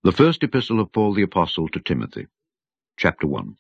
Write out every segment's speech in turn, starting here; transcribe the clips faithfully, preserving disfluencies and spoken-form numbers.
The First Epistle of Paul the Apostle to Timothy, Chapter one.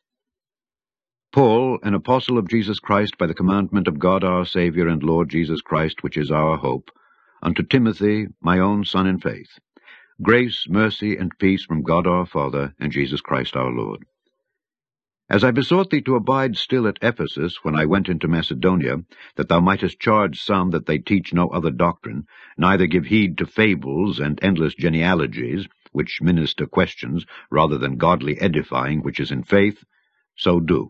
Paul, an apostle of Jesus Christ by the commandment of God our Saviour and Lord Jesus Christ, which is our hope, unto Timothy, my own son in faith, grace, mercy, and peace from God our Father and Jesus Christ our Lord. As I besought thee to abide still at Ephesus when I went into Macedonia, that thou mightest charge some that they teach no other doctrine, neither give heed to fables and endless genealogies, which minister questions, rather than godly edifying which is in faith, so do.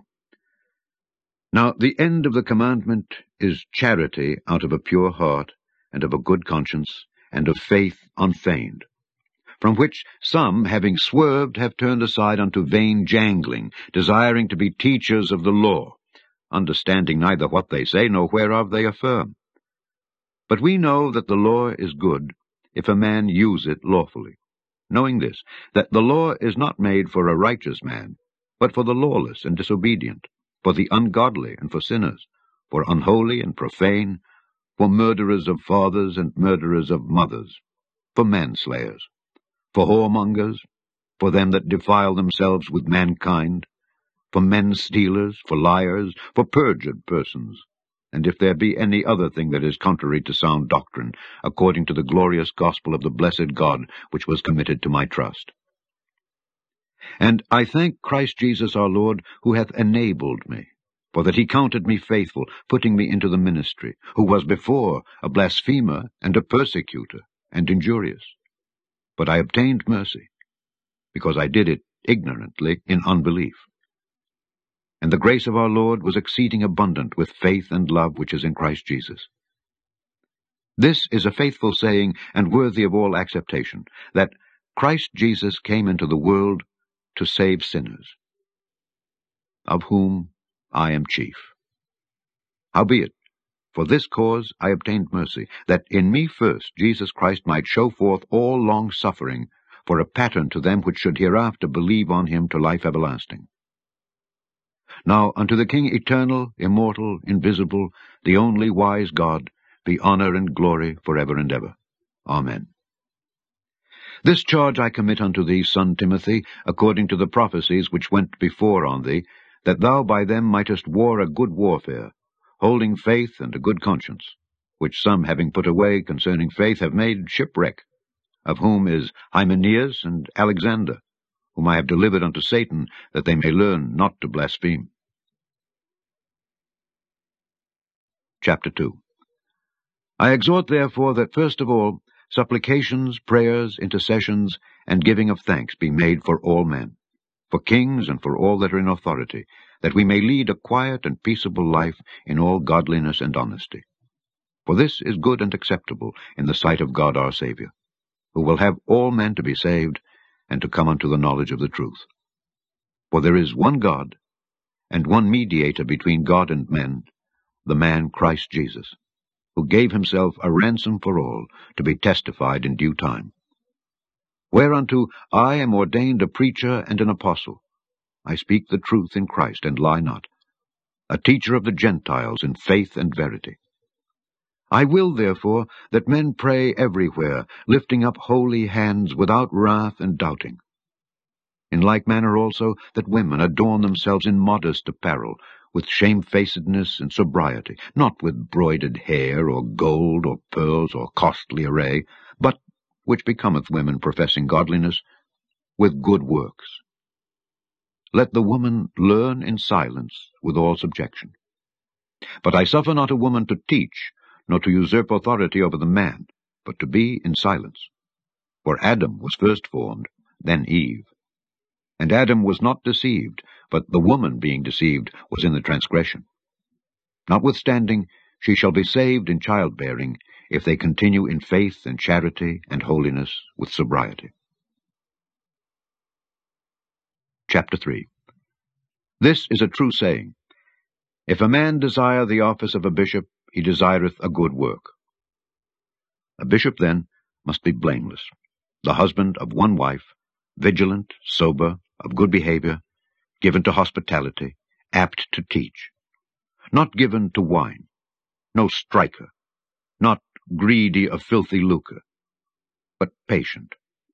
Now the end of the commandment is charity out of a pure heart, and of a good conscience, and of faith unfeigned, from which some, having swerved, have turned aside unto vain jangling, desiring to be teachers of the law, understanding neither what they say, nor whereof they affirm. But we know that the law is good, if a man use it lawfully, knowing this, that the law is not made for a righteous man, but for the lawless and disobedient, for the ungodly and for sinners, for unholy and profane, for murderers of fathers and murderers of mothers, for manslayers, for whoremongers, for them that defile themselves with mankind, for men-stealers, for liars, for perjured persons, and if there be any other thing that is contrary to sound doctrine, according to the glorious gospel of the blessed God, which was committed to my trust. And I thank Christ Jesus our Lord, who hath enabled me, for that he counted me faithful, putting me into the ministry, who was before a blasphemer and a persecutor and injurious. But I obtained mercy, because I did it ignorantly in unbelief. And the grace of our Lord was exceeding abundant with faith and love which is in Christ Jesus. This is a faithful saying, and worthy of all acceptation, that Christ Jesus came into the world to save sinners, of whom I am chief. Howbeit, for this cause I obtained mercy, that in me first Jesus Christ might show forth all long-suffering, for a pattern to them which should hereafter believe on him to life everlasting. Now unto the King eternal, immortal, invisible, the only wise God, be honour and glory for ever and ever. Amen. This charge I commit unto thee, son Timothy, according to the prophecies which went before on thee, that thou by them mightest war a good warfare, holding faith and a good conscience, which some having put away concerning faith have made shipwreck, of whom is Hymenaeus and Alexander, whom I have delivered unto Satan, that they may learn not to blaspheme. Chapter two. I exhort therefore that first of all supplications, prayers, intercessions, and giving of thanks be made for all men, for kings and for all that are in authority, that we may lead a quiet and peaceable life in all godliness and honesty. For this is good and acceptable in the sight of God our Saviour, who will have all men to be saved, and to come unto the knowledge of the truth. For there is one God, and one mediator between God and men, the man Christ Jesus, who gave himself a ransom for all, to be testified in due time. Whereunto I am ordained a preacher and an apostle. I speak the truth in Christ, and lie not, a teacher of the Gentiles in faith and verity. I will, therefore, that men pray everywhere, lifting up holy hands without wrath and doubting. In like manner also that women adorn themselves in modest apparel, with shamefacedness and sobriety, not with broidered hair, or gold, or pearls, or costly array, but, which becometh women professing godliness, with good works. Let the woman learn in silence with all subjection. But I suffer not a woman to teach, nor to usurp authority over the man, but to be in silence. For Adam was first formed, then Eve. And Adam was not deceived, but the woman being deceived was in the transgression. Notwithstanding, she shall be saved in childbearing, if they continue in faith and charity and holiness with sobriety. Chapter three. This is a true saying. If a man desire the office of a bishop, he desireth a good work. A bishop, then, must be blameless, the husband of one wife, vigilant, sober, of good behavior, given to hospitality, apt to teach, not given to wine, no striker, not greedy of filthy lucre, but patient,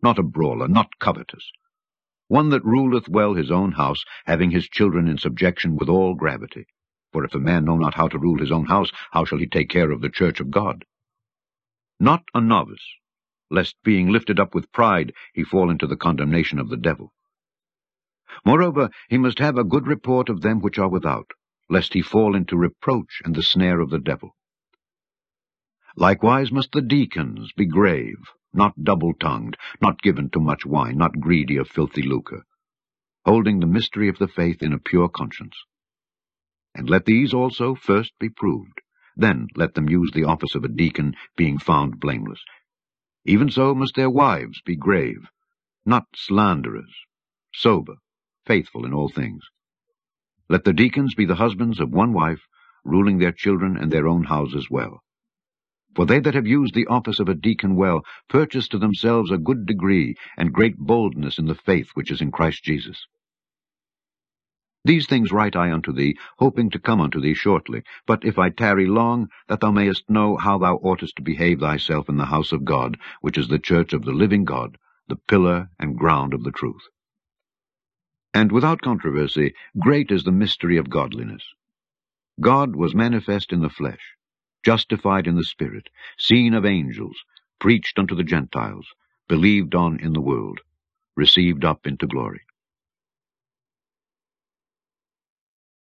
not a brawler, not covetous, one that ruleth well his own house, having his children in subjection with all gravity. For if a man know not how to rule his own house, how shall he take care of the church of God? Not a novice, lest being lifted up with pride he fall into the condemnation of the devil. Moreover, he must have a good report of them which are without, lest he fall into reproach and the snare of the devil. Likewise must the deacons be grave, not double-tongued, not given to much wine, not greedy of filthy lucre, holding the mystery of the faith in a pure conscience. And let these also first be proved, then let them use the office of a deacon, being found blameless. Even so must their wives be grave, not slanderers, sober, faithful in all things. Let the deacons be the husbands of one wife, ruling their children and their own houses well. For they that have used the office of a deacon well purchase to themselves a good degree and great boldness in the faith which is in Christ Jesus. These things write I unto thee, hoping to come unto thee shortly. But if I tarry long, that thou mayest know how thou oughtest to behave thyself in the house of God, which is the church of the living God, the pillar and ground of the truth. And without controversy, great is the mystery of godliness. God was manifest in the flesh, justified in the Spirit, seen of angels, preached unto the Gentiles, believed on in the world, received up into glory.